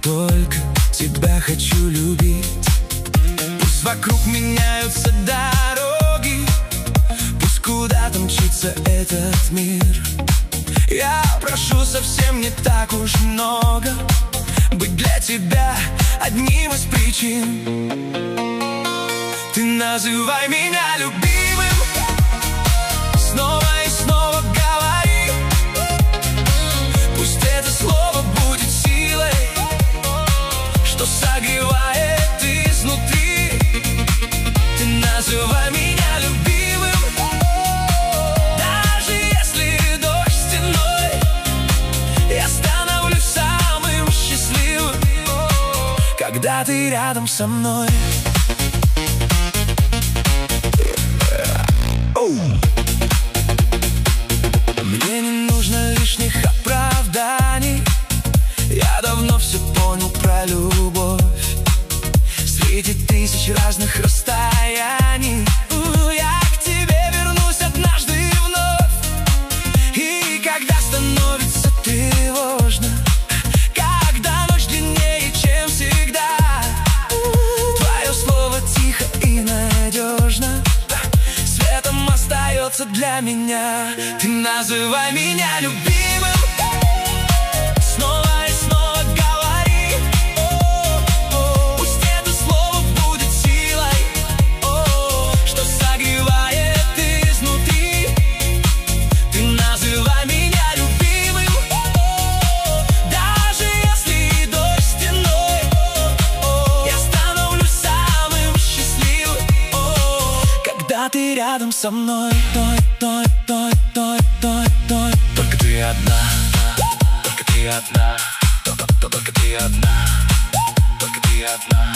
только тебя хочу любить. Пусть вокруг меняются дороги, пусть куда-то мчится этот мир. Я прошу совсем не так уж много, быть для тебя одним из причин. Ты называй меня любимым, снова и снова говори. Пусть это слово будет силой, что согревает изнутри. Ты называй меня любимым, даже если дождь стеной, я становлюсь самым счастливым, когда ты рядом со мной. Мне не нужно лишних оправданий, я давно все понял про любовь. Среди тысяч разных расстояний я к тебе вернусь однажды вновь. И когда становится тревожно, когда ночь длиннее, чем всегда, твое слово тихо и надежно светом остается для меня. Ты называй меня любимым, снова и снова говори. Пусть это слово будет силой, что согревает изнутри. Ты называй меня любимым, даже если дождь стеной, я становлюсь самым счастливым, когда ты рядом со мной. Только ты одна, только ты одна, только ты одна, только ты одна.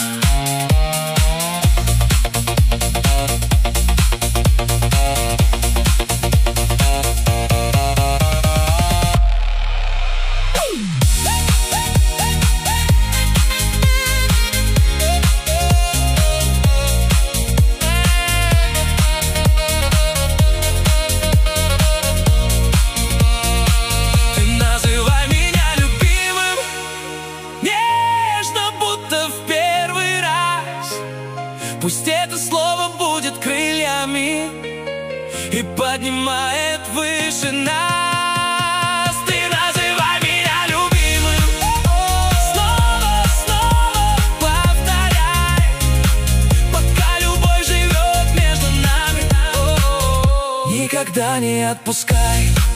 Пусть это слово будет крыльями и поднимает выше нас. Ты называй меня любимым, снова, снова повторяй, пока любовь живет между нами. Никогда не отпускай.